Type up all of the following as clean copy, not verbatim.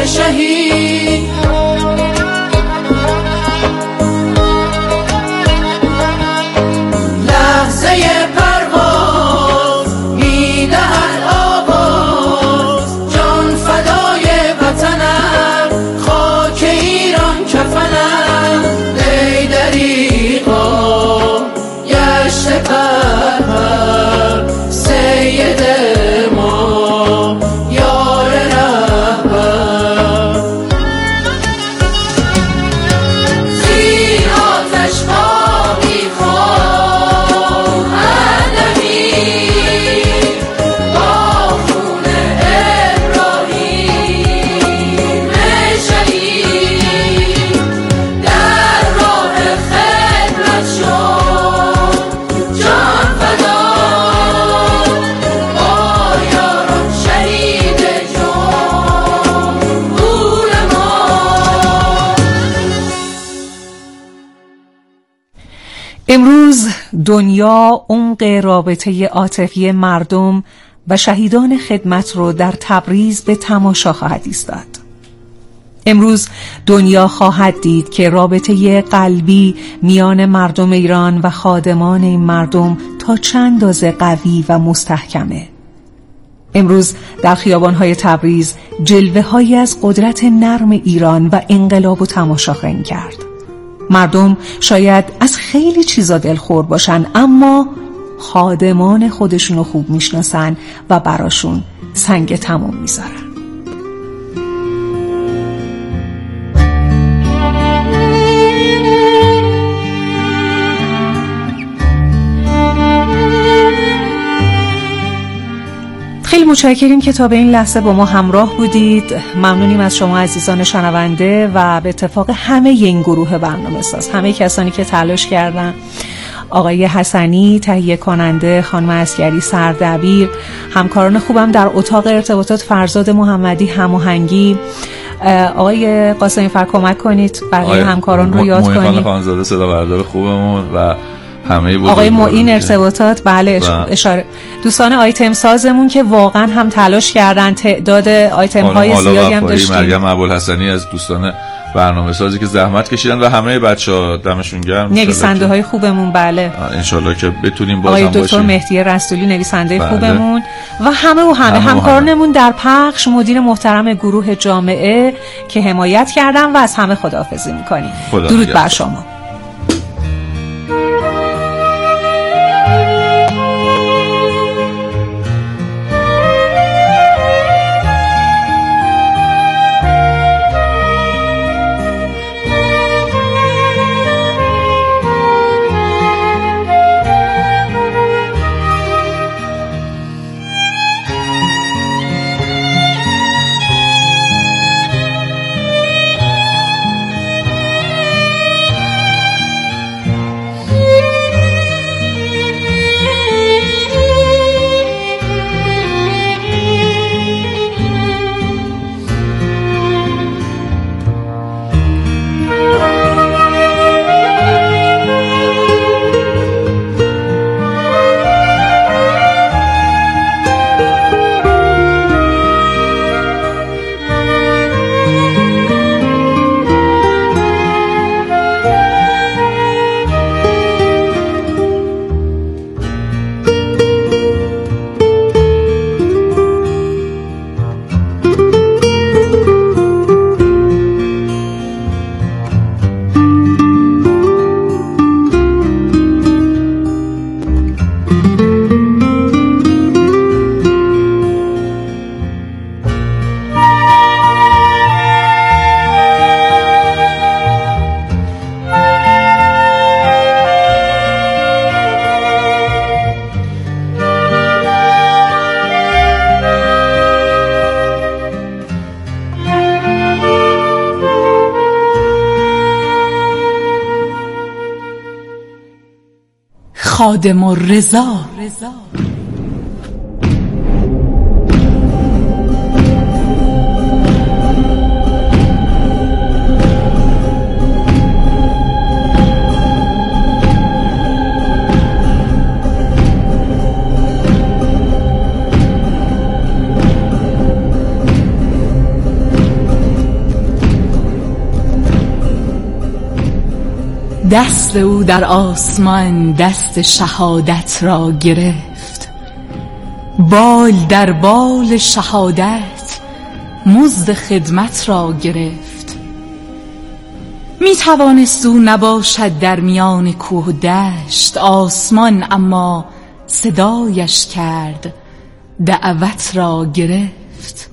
شهید. لحظه پرواز میدهد آواز، جان فدای وطنم، خاک ایران کفنم. ای دریغا گشت پرور سید ما یار رهبر. زیر آتش خاکی خواهدمی با خون ابراهیم شهید. در راه خدمت شد جان فدا با یاران شهید جمهور ما. امروز دنیا عمق رابطه عاطفی مردم و شهیدان خدمت رو در تبریز به تماشا خواهد ایستاد. امروز دنیا خواهد دید که رابطه قلبی میان مردم ایران و خادمان این مردم تا چند اندازه قوی و مستحکمه. امروز در خیابان‌های تبریز جلوه‌هایی از قدرت نرم ایران و انقلاب و تماشا خواهیم کرد. مردم شاید از خیلی چیزا دلخور باشن، اما خادمان خودشونو خوب میشناسن و براشون سنگ تموم میذارن. خیلی متشکریم که تا به این لحظه با ما همراه بودید. ممنونیم از شما عزیزان شنونده و به اتفاق همه این گروه برنامه‌ساز، همه کسانی که تلاش کردن، آقای حسنی تهیه کننده، خانم عسکری سردبیر، همکاران خوبم در اتاق ارتباطات فرزاد محمدی هماهنگی، آقای قاسمی فر کمک کنید بقیه همکاران رو یاد کنید، خانم خانزاده صدا بردار خوبمون و همه آقای معین ارتباطات، بله اشاره، دوستان آیتم سازمون که واقعا هم تلاش کردن، تعداد آیتم های زیادی هم داشتیم، مریم ابوالحسنی از دوستان برنامه سازی که زحمت کشیدن و همه بچه‌ها دمشون گرم، نویسنده های خوبمون، بله ان شاءالله که بتونیم باز آقای هم باشیم، دکتر مهدی رسولی نویسنده بله. خوبمون و همه همکارانمون در پخش، مدیر محترم گروه جامعه که حمایت کردن و از همه خداحافظی می‌کنیم. درود بر شما. خادم الرضا. دست او در آسمان دست شهادت را گرفت، بال در بال شهادت مزد خدمت را گرفت. می توانست او نباشد در میان کوه و دشت آسمان، اما صدایش کرد دعوت را گرفت.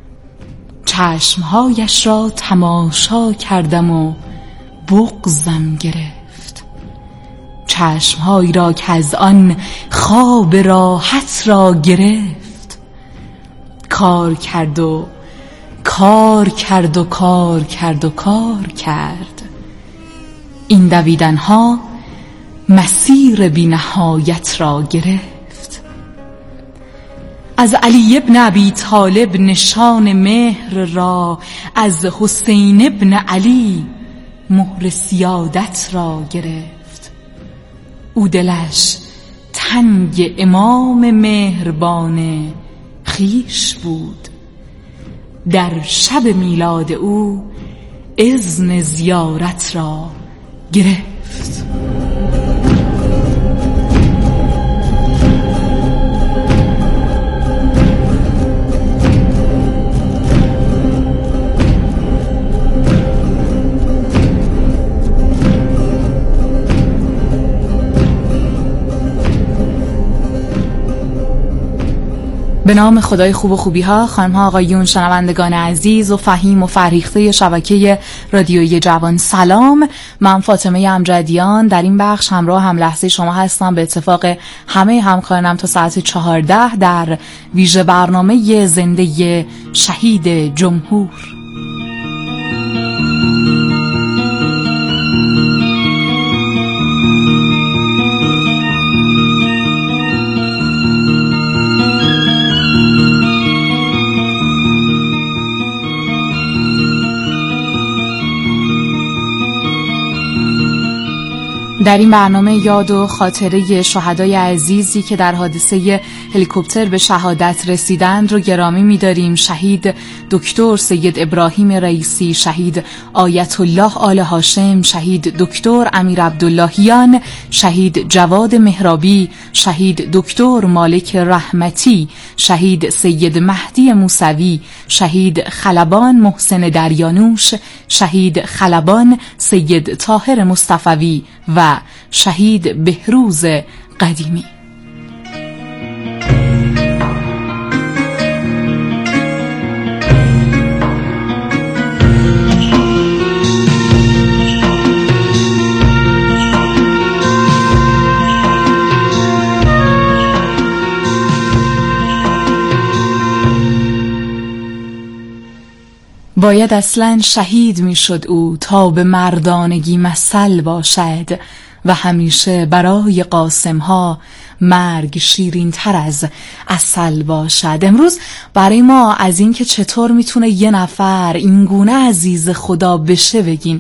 چشمهایش را تماشا کردم و بغضم گرفت، چشمهایی را که از آن خواب راحت را گرفت. کار کرد و کار کرد و کار کرد و کار کرد. این دویدنها مسیر بی نهایت را گرفت. از علی ابن ابی طالب نشان مهر را، از حسین ابن علی مهر سیادت را گرفت. او دلش تنگ امام مهربان خویش بود. در شب میلاد او اذن زیارت را گرفت. به نام خدای خوب و خوبی ها، خانم ها آقایون، شنوندگان عزیز و فهیم و فرهیخته شبکه رادیویی جوان، سلام. من فاطمه امجدیان در این بخش همراه هم لحظه شما هستم. به اتفاق همه همکارانم تا ساعت 14 در ویژه برنامه زنده شهید جمهور. در این برنامه یاد و خاطره شهدای عزیزی که در حادثه هلیکوپتر به شهادت رسیدند رو گرامی می‌داریم. شهید دکتر سید ابراهیم رئیسی، شهید آیت الله آل هاشم، شهید دکتر امیر عبداللهیان، شهید جواد مهرابی، شهید دکتر مالک رحمتی، شهید سید مهدی موسوی، شهید خلبان محسن دریانوش، شهید خلبان سید طاهر مصطفوی و شهید بهروز قدیمی. باید اصلاً شهید میشد او تا به مردانگی مثل باشد و همیشه برای قاسم ها مرگ شیرین تر از عسل باشد. امروز برای ما از این که چطور میتونه یه نفر این گونه عزیز خدا بشه بگین.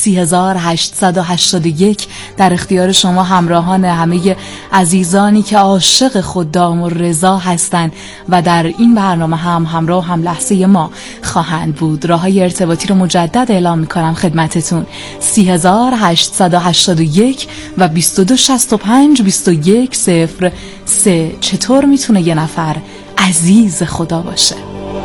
3881 در اختیار شما همراهان همه عزیزانی که عاشق خدام و رضا هستند و در این برنامه هم همراه هم لحظه ما خواهند بود. راههای ارتباطی رو مجدد اعلام میکنم خدمتتون: 3881 و 2265 2103. چطور میتونه یه نفر عزیز خدا باشه؟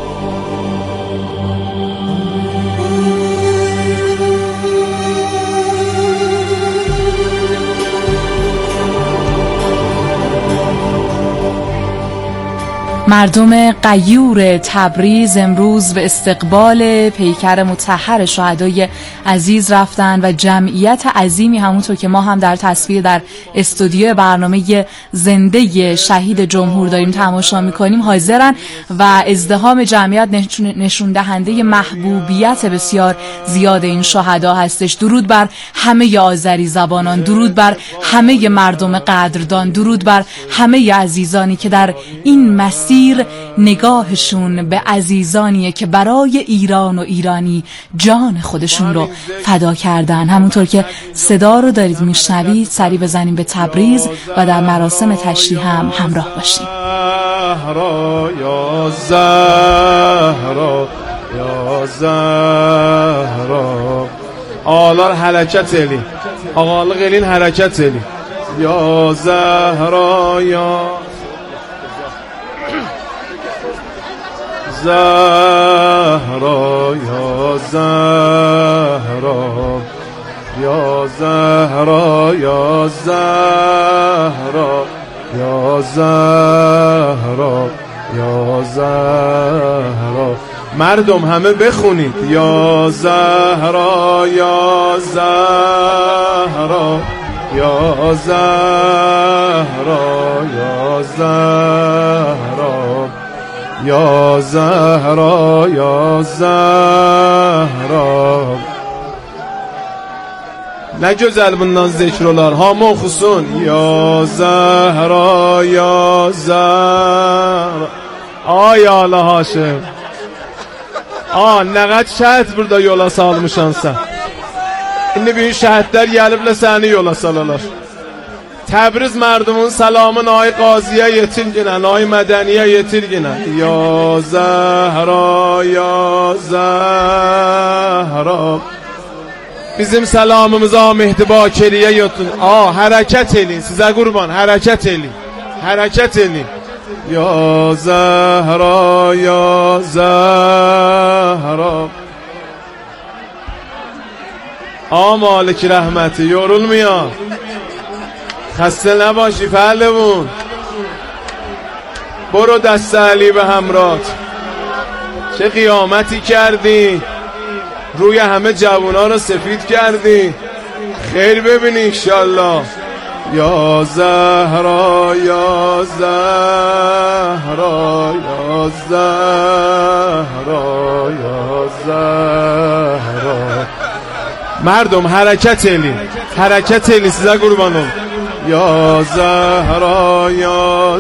مردم غیور تبریز امروز به استقبال پیکر مطهر شهدای عزیز رفتن و جمعیت عظیمی همونطور که ما هم در تصویر در استودیو برنامه زنده شهید جمهور داریم تماشا میکنیم حاضرن و ازدحام جمعیت نشون دهنده محبوبیت بسیار زیاد این شهدا هستش. درود بر همه آذری زبانان، درود بر همه مردم قدردان، درود بر همه عزیزانی که در این مسیر نگاهشون به عزیزانیه که برای ایران و ایرانی جان خودشون رو فدا کردن. همونطور که صدا رو دارید میشنوید، سری بزنیم به تبریز و در مراسم تشریح هم همراه باشیم. یا زهرا یا زهرا آلار حلکت الی آقا قلین حرکت الین یا زهرا یا زهرا یا زهرا یا زهرا یا زهرا یا زهرا یا زهرا. مردم همه بخونید یا زهرا یا زهرا یا زهرا یا زهرا یا زهرا یا زهرا. نجوز البنان ذکرالله هامون خصون یا زهرا یا زهرا. آیا الله هاشم ne şəhət burada yola salmışansa. İndi büyük şəhətlər gəliblə səni yola salalar. Təbriz mərdumun salamın ay qaziyə yetirginən, ay mədəniyə yetirginən. Ya Zəhra, ya Zəhra. Bizim salamımıza Mehdi Bakiriyə yotun. Hərəkət edin, sizə qurban, hərəkət edin. Hərəkət edin. Ya Zəhra, ya Zəhra. Malik rəhməti, yorulmuyor. خسته نباشی پهلوون. برو دست علی به همرات. چه قیامتی کردی، روی همه جوونا رو سفید کردی. خیر ببینی انشالله. یا زهرا یا زهرا یا زهرا یا زهرا. مردم حرکت الین، حرکت الین، سیزه قربانم. یا زهرا یا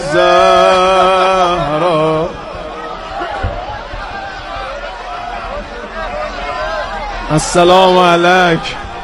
زهرا. السلام علیک.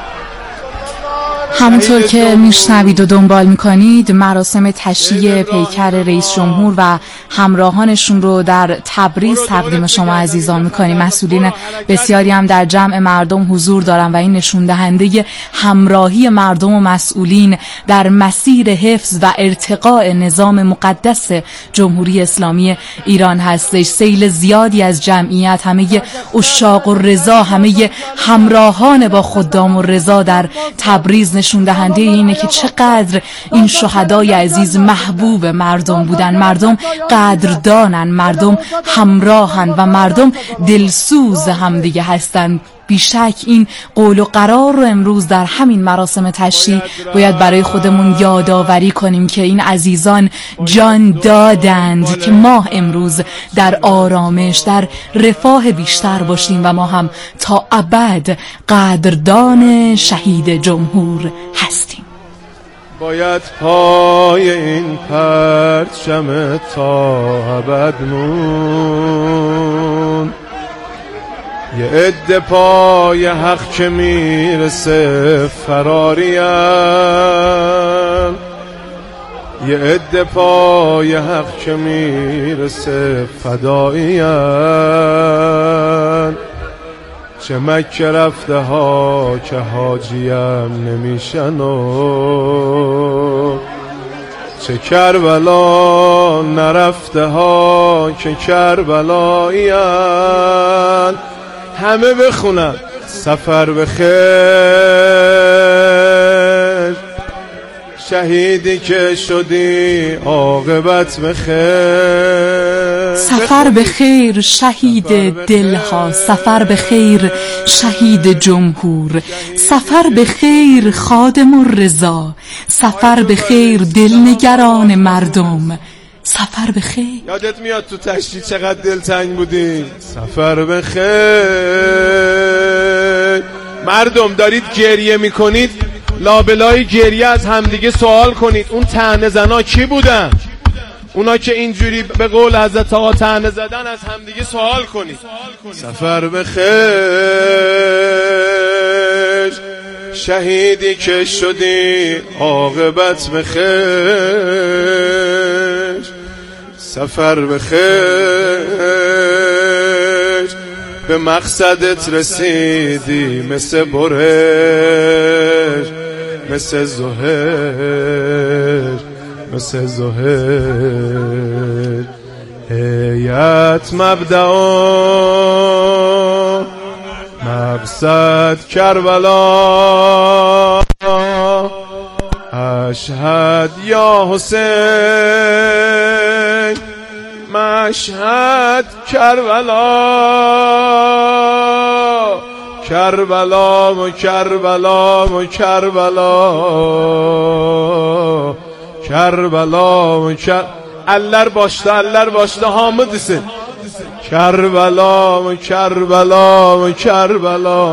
همونطور که میشنوید و دنبال میکنید مراسم تشییع پیکر رئیس جمهور و همراهانشون رو در تبریز تقدیم شما عزیزان میکنیم. مسئولین بسیاری هم در جمع مردم حضور دارن و این نشون دهنده همراهی مردم و مسئولین در مسیر حفظ و ارتقاء نظام مقدس جمهوری اسلامی ایران هستش. سیل زیادی از جمعیت، همه عشاق الرضا، همه همراهان با خدام الرضا در تبریز نشون دهنده اینه که چقدر این شهدای عزیز محبوب مردم بودن. مردم قدردانن، مردم همراهن و مردم دلسوز همدیگه هستن. بیشک این قول و قرار رو امروز در همین مراسم تشییع باید برای خودمون یادآوری کنیم که این عزیزان جان دادند که ما امروز در آرامش، در رفاه بیشتر باشیم و ما هم تا ابد قدردان شهید جمهور هستیم. باید پای این پرچم تا ابد مون. یه عده پای حق که میرسه فراریم، یه عده پای حق که میرسه فداییم. چه مکه رفته ها که حاجیم نمیشن و چه کربلا نرفته ها که کربلاییم. همه بخونن سفر بخیر، شهیدی که شدی عاقبت بخیر. سفر بخیر شهید دلها، سفر بخیر شهید جمهور، سفر بخیر خادم الرضا، سفر بخیر دلنگران مردم. سفر بخیر. یادت میاد تو تشریح چقدر دلتنگ بودی؟ سفر بخیر. مردم دارید گریه میکنید، لابلای گریه از همدیگه سوال کنید اون طعنه زنا کی بودن؟ اونا که اینجوری به قول حضرت آقا طعنه زدن از همدیگه سوال کنید. سفر بخیر، شهیدی که شدی عاقبت بخیر. سفر بخیر، به مقصدت رسیدی مثل برش. مثل زهر مثل زهر هیت مبدأ مقصد کربلا اشهد یا حسین مشهد کربلا کربلا و کربلا و کربلا کربلا و eller başta hamıdısın Kerbela mı Kerbela mı Kerbela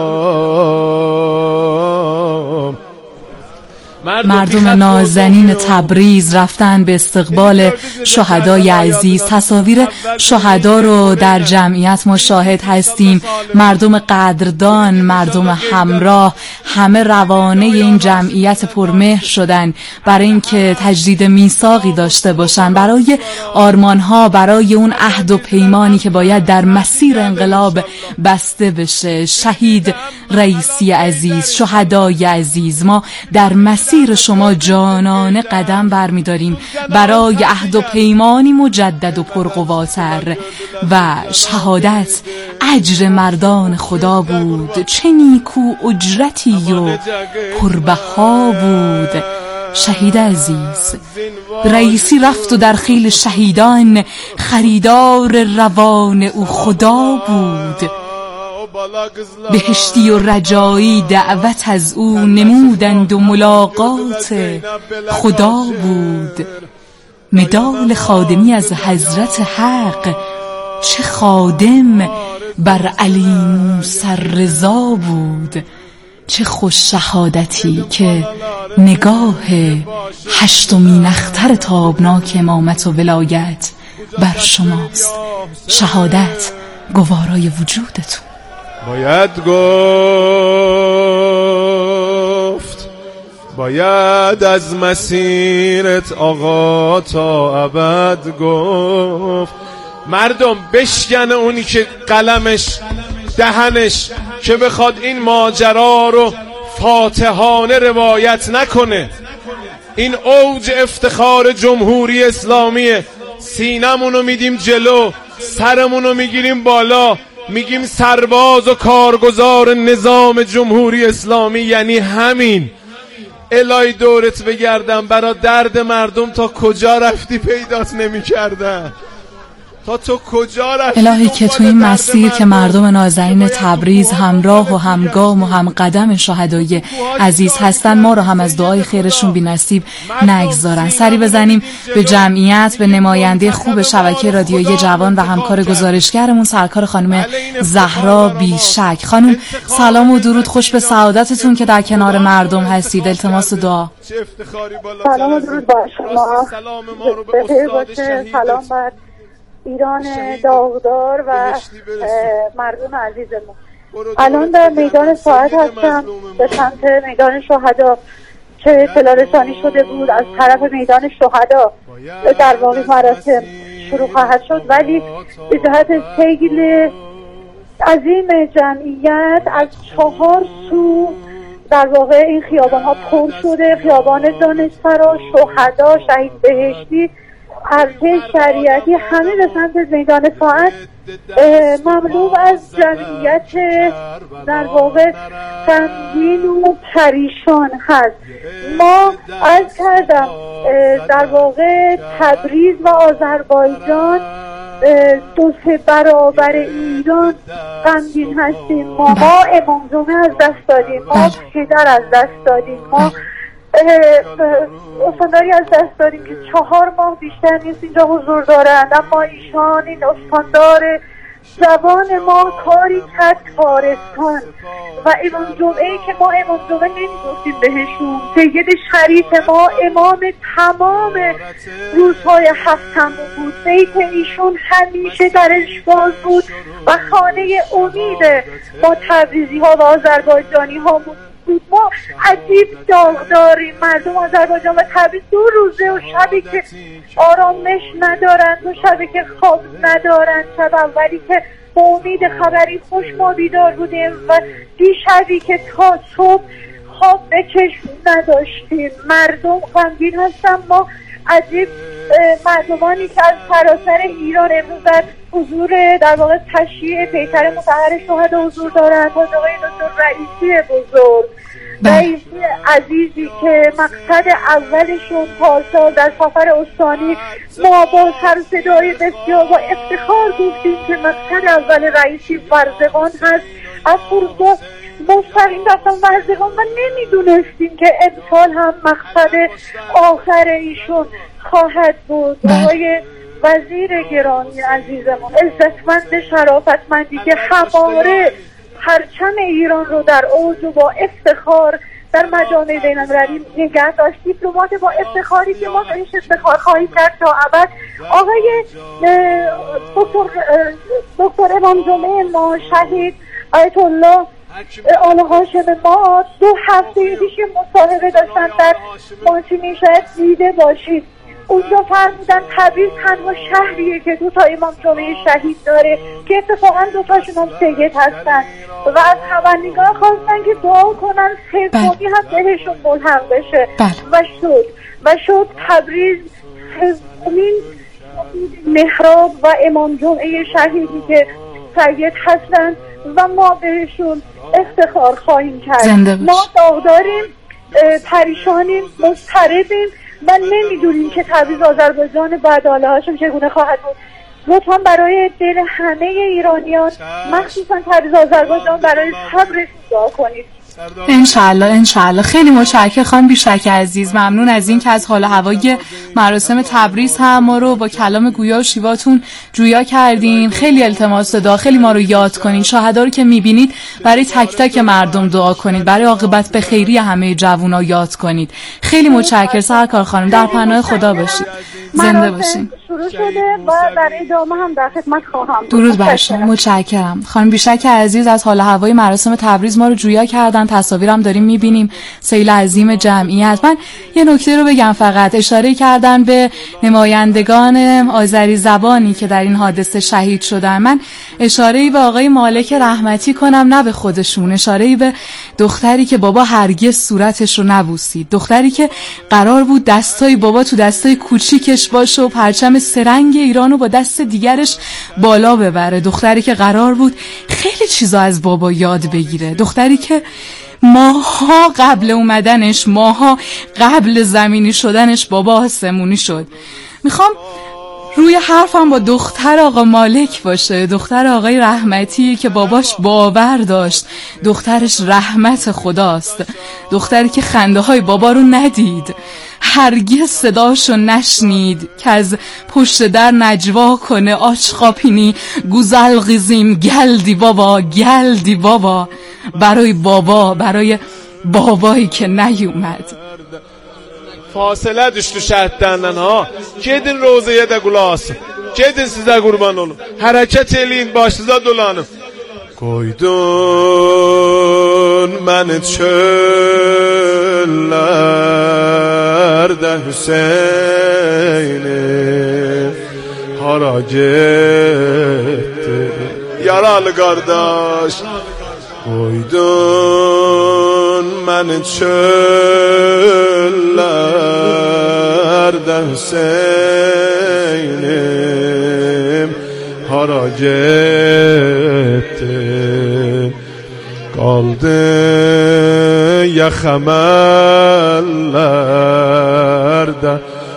مردم نازنین تبریز رفتن به استقبال شهدای عزیز. تصاویر شهدا رو در جمعیت مشاهد هستیم. مردم قدردان، مردم همراه، همه روانه این جمعیت پرمهر شدن برای اینکه تجدید میثاقی داشته باشن، برای آرمانها، برای اون عهد و پیمانی که باید در مسیر انقلاب بسته بشه. شهید رئیسی عزیز، شهدای عزیز، ما در مسیر شما جانانه قدم برمی‌داریم برای عهد و پیمانی مجدد و پرقواتر. و شهادت اجر مردان خدا بود، چه نیکو اجرتی و پربها بود. شهید عزیز رئیسی رفت و در خیل شهیدان خریدار روان او خدا بود. بهشتی و رجایی دعوت از او نمودند و ملاقات خدا بود. مدال خادمی از حضرت حق، چه خادم بر علی موسی رضا بود. چه خوش شهادتی که نگاه هشتمین اختر تابناک امامت و ولایت بر شماست. شهادت گوارای وجودتون. باید گفت باید از مسیرت آقا تا ابد گفت. مردم بشکن اونی که قلمش دهنش که بخواد این ماجرا رو فاتحانه روایت نکنه. این اوج افتخار جمهوری اسلامیه. سینمونو میدیم جلو، سرمونو میگیریم بالا، میگیم سرباز و کارگزار نظام جمهوری اسلامی یعنی همین. الهی دورت بگردم برا درد مردم تا کجا رفتی پیدات نمی کردن. تا تو کجا رفتی؟ الهی که تو این مسیر که مردم نازنین تبریز همراه و همگام و هم قدم شهدای عزیز هستن، ما رو هم از دعای خیرشون بی نصیب نگذارن. سری بزنیم به جمعیت، به نماینده خوب شبکه رادیویی جوان و همکار گزارشگرمون سرکار خانم زهرا بیشک. خانم سلام و درود، خوش به سعادتتون که در کنار مردم هستید. التماس دعا. سلام و درود بر شما. بخیر باشه. سلام بر ایران داغدار و مردم عزیزمون. الان در میدان ساعت هستم به سمت میدان شهدا که اطلاع رسانی شده بود از طرف میدان شهدا در واقع مراسم شروع خواهد شد، ولی به جهت سیل عظیم جمعیت از 4 سو در واقع این خیابان ها پر شده. خیابان دانشسرا، شهدا، شهید بهشتی، ارتش، شریعتی، همه به سمت میدان ساعت مملو از جمعیت در واقع غمگین و پریشان هست. ما عرض کردم در واقع تبریز و آذربایجان 2-3 برابر ایران غمگین هستیم. ما امام جمعه از دست دادیم، ما پدر از دست دادیم، ما استانداری از دست داریم که 4 ماه بیشتر نیست اینجا حضور دارند، اما ایشان این استاندار زبان ما کاری کرد کارستان. و امام جمعه که ما امام جمعه نمیگفتیم بهشون، سید شریف ما امام تمام روزهای هفتم بود. بیت ایشون همیشه درش باز بود و خانه امید ما تبریزی ها و آذربایجانی ها بود. ما عجیب داغ داریم. مردم آذربایجان و تبریز 2 روزه و شبی که آرامش ندارند و شبی که خواب ندارند. شب اولی که با امید خبری خوش ما بیدار بودیم و دیشبی که تا صبح خواب به چشم نداشتیم. مردم غمگین هستن. ما عجیب مردمانی که از سراسر ایران امروز در حضور در واقع تشییع پیکر مطهر شهدا حضور دارند. آقای دکتر رئیسی بزرگ، رئیسی عزیزی که مقصد اولشون پارسال در سفر استانی ما با سر صدای بسیار با افتخار گفتیم که مقصد اول رئیسی ورزگان هست. از فرودگاه مستقیم رفتم ورزگان و نمیدونستیم که امسال هم مقصد آخر ایشون خواهد بود. آقای وزیر گرامی عزیزمون، عزتمند شرافتمندی که همواره پرچم ایران رو در اوج و با افتخار در مجامع بین‌المللی نگه داشت. دیپلمات با افتخاری که ما بهش افتخار خواهیم کرد تا ابد. آقای دکتر امام جمعه ما شهید آیت الله آل هاشم ما 2 هفته پیش مصاحبه داشتن در ماشینی، شاید دیده باشید. اونجا فرمودن تبریز تنها شهریه که 2 تا امام جمعه شهید داره که اتفاقا 2 تاشون هم سید هستن و از خبرنگار خواستن که دعا کنن سومی هم بهشون ملحق بشه و شد تبریز سومین محراب و امام جمعه شهیدی که سید هستن و ما بهشون افتخار خواهیم کرد. ما داغداریم، پریشانیم، مضطربیم و نمیدونیم که تبریز آذربایجان بعد آل هاشم چگونه خواهد بود. لطفا برای دل همه ایرانیان مخصوصا تبریز آذربایجان برای صبر دعا کنید. انشالله. خیلی متشکرم خانم بیشک عزیز. ممنون از این که از حال و هوای مراسم تبریز هم ما رو با کلام گویا و شیواتون جویا کردین. خیلی التماس داخلی ما رو یاد کنین. شهدا رو که میبینید برای تک تک مردم دعا کنید، برای عاقبت به خیری همه جوونا یاد کنید. خیلی متشکرم سرکار خانم، در پناه خدا باشید، زنده باشین. شروع شده و در ادامه هم در خدمت خواهم. درود بر شما. متشکرم خانم بیشک عزیز از حال و هوای مراسم تبریز ما رو جویا کردن. تصاویرم داریم میبینیم، سیل عظیم جمعیت. من یه نکته رو بگم فقط، اشاره کردن به نمایندگان آذری زبانی که در این حادثه شهید شدن. من اشاره‌ای به آقای مالک رحمتی کنم، نه به خودشون، اشاره‌ای به دختری که بابا هرگز صورتش رو نبوسید، دختری که قرار بود دستای بابا تو دستای کوچیکش باشه و پرچم سرنگ ایرانو با دست دیگرش بالا ببره، دختری که قرار بود خیلی چیزا از بابا یاد بگیره، دختری که ماها قبل اومدنش، ماها قبل زمینی شدنش بابا آسمونی شد. میخوام روی حرفم با دختر آقا مالک باشه، دختر آقای رحمتی که باباش باور داشت دخترش رحمت خداست، دختری که خنده های بابا رو ندید، هرگز صداشو نشنید که از پشت در نجوا کنه آچقاپینی گوزل غیزیم گلدی بابا برای بابایی که نیومد. Fasilə düşdü şəhidlərindən ha. Gedin rozaya da qulasın. Gedin sizə qurban olun. Hərəkət eləyin, başınıza dolanın. Qoydun məni çöllərdə Hüseynim hara getdi yaralı qardaş. Qoydun məni çöllərdə Hüseynim hara getdi qaldı yaxamellərdə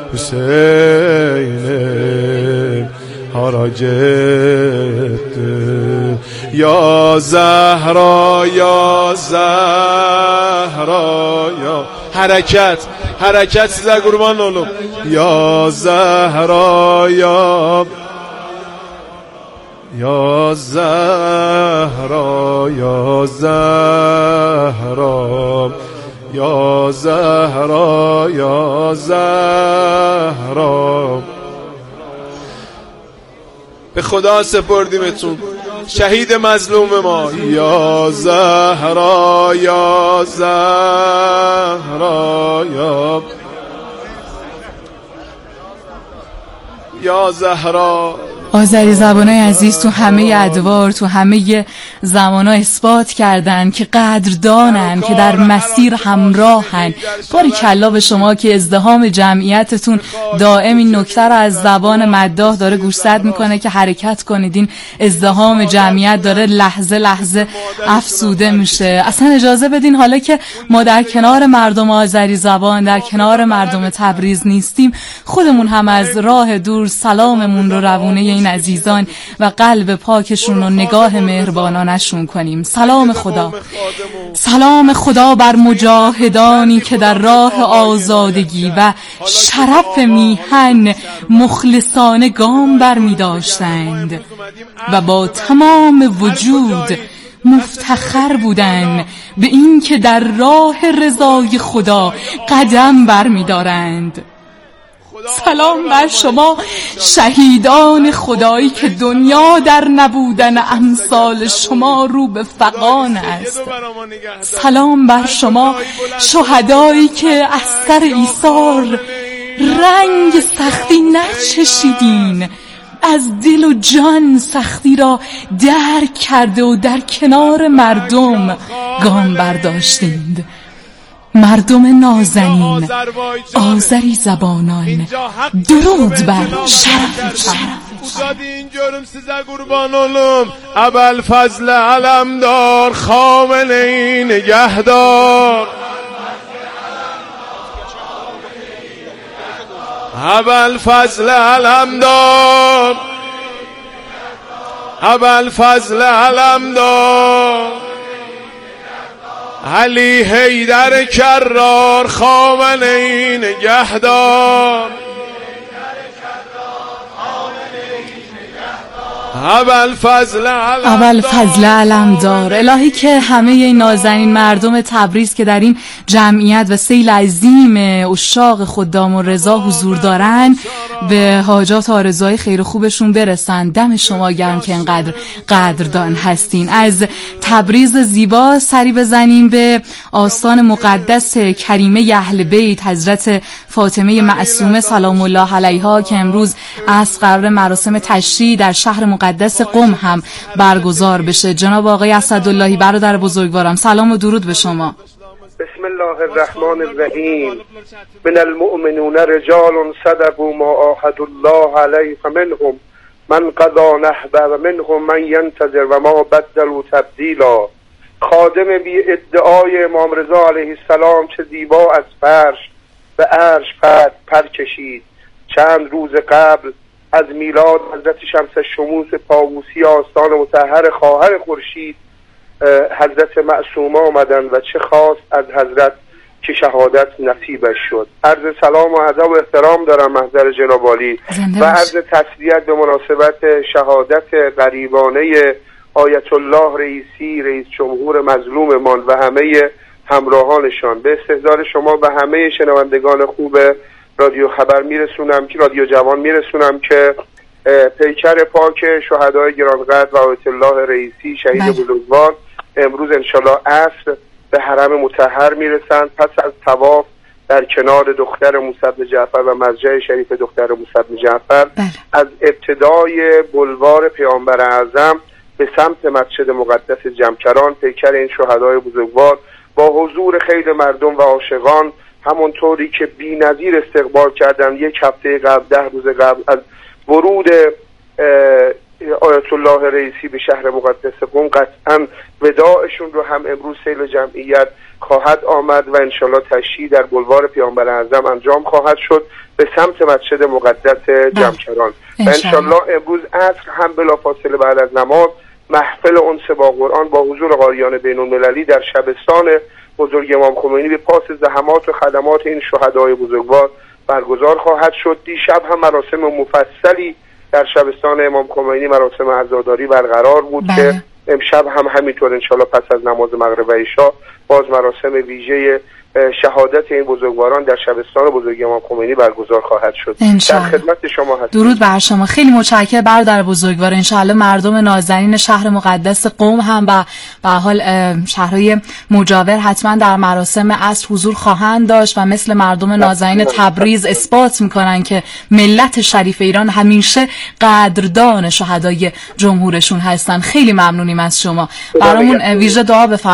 Hüseynim hara getdi Ya Zahra ya Zahra ya Hərəkət sizə qurban olum Ya Zahra ya Zahra ya Zahra Ya Zahra ya Zahra به خدا سپردیمتون شهید مظلوم ما یا زهرا یا زهرا یا زهرا آذری زبانای عزیز تو همه ادوار، تو همه زمانا اثبات کردن که قدردانن، که در مسیر همراهن. باریکلا به شما که ازدحام جمعیتتون دائم این نکته رو از زبان مداح داره گوشزد میکنه که حرکت کنید. این ازدحام جمعیت داره لحظه لحظه افسوده میشه. اصلا اجازه بدین حالا که ما در کنار مردم آذری زبان، در کنار مردم تبریز نیستیم، خودمون هم از راه دور سلاممون رو روونه این عزیزان و قلب پاکشون و نگاه مهربانانشون کنیم. سلام خدا، سلام خدا بر مجاهدانی که در راه آزادگی و شرف میهن مخلصانه گام بر می داشتند و با تمام وجود مفتخر بودن به این که در راه رضای خدا قدم بر می دارند. سلام بر شما شهیدان خدایی که دنیا در نبودن امثال شما رو به فغان است. سلام بر شما شهدایی که عسکر ایثار رنگ سختی نچشیدین، از دل و جان سختی را درک کرده و در کنار مردم گام برداشتید. مردم نازنین آذری زبانان، درود بر شرف این جرم سیزه قربان اولم. ابوالفضل علمدار خامنه ای نگهدار، ابوالفضل علمدار، ابوالفضل علمدار، علی حیدر کرار خامنه ای نگهدار، ابوالفضل علمدار. الهی که همه این نازنین مردم تبریز که در این جمعیت و سیل عظیم عشاق خدام و رضا حضور دارن به حاجات آرزوهای خیر خوبشون برسن. دم شما گرم که انقدر قدردان هستین. از تبریز زیبا سری بزنیم به آستان مقدس کریمه اهل بیت حضرت فاطمه معصومه سلام الله علیها که امروز از قرار مراسم تشریع در شهر مقدس قم هم برگزار بشه. جناب آقای اسداللهی برادر بزرگوارم، سلام و درود به شما. بسم الله الرحمن الرحیم. من المؤمنون رجال صدقوا ما عاهدوا الله علیه فمنهم من قضا نحبه و منهم من ینتظر و ما بدلوا تبدیلا. خادم بی ادعای امام رضا علیه السلام چه زیبا از فرش به عرش پر کشید. چند روز قبل از میلاد حضرت شمس شموس طاووسی آستان مطهر خواهر خورشید حضرت معصومه آمدند و چه خواست از حضرت که شهادت نصیبش شد. عرض سلام و ادب و احترام دارم محضر جناب عالی و عرض تسلیت به مناسبت شهادت غریبانه آیت الله رئیسی رئیس جمهور مظلوممان و همه همراهانشان. به استحضار شما به همه شنوندگان خوب رادیو خبر میرسونم که رادیو جوان میرسونم که پیکر پاک شهدای گرانقدر و آیت الله رئیسی شهید بزرگوار امروز انشالله عصر به حرم مطهر میرسند. پس از طواف در کنار دختر موسی بن جعفر و مسجد شریف دختر موسی بن جعفر از ابتدای بلوار پیامبر اعظم به سمت مسجد مقدس جمکران پیکر این شهدای بزرگوار با حضور خیلی مردم و عاشقان همونطوری که بی‌نظیر استقبال کردن. یک هفته قبل 10 روز قبل از ورود آیت الله رئیسی به شهر مقدس قم قطعا وداعشون رو هم امروز سیل جمعیت خواهد آمد و انشالله تشییع در بلوار پیامبر اعظم انجام خواهد شد به سمت مسجد مقدس جمکران و انشالله امروز عصر هم بلافاصله بعد از نماز محفل انس با قرآن با حضور قاریان بین‌المللی در شبستان بزرگ امام خمینی به پاس زحمات و خدمات این شهدای بزرگوار برگزار خواهد شد. دیشب هم مراسم مفصلی در شبستان امام خمینی مراسم عزاداری برقرار بود که امشب هم همینطور انشالله پس از نماز مغرب و عشا باز مراسم ویژه شهادت این بزرگواران در شبستان بزرگ امام خمینی برگزار خواهد شد. در خدمت شما هستم. درود بر شما. خیلی متشکرم برادر بزرگوار. انشاءالله مردم نازنین شهر مقدس قم هم و به حال شهرهای مجاور حتما در مراسم عصر حضور خواهند داشت و مثل مردم نازنین تبریز اثبات میکنن که ملت شریف ایران همیشه قدردان شهدای جمهورشون هستن. خیلی ممنونیم از شما. برامون ویژه دعا بفرمایید.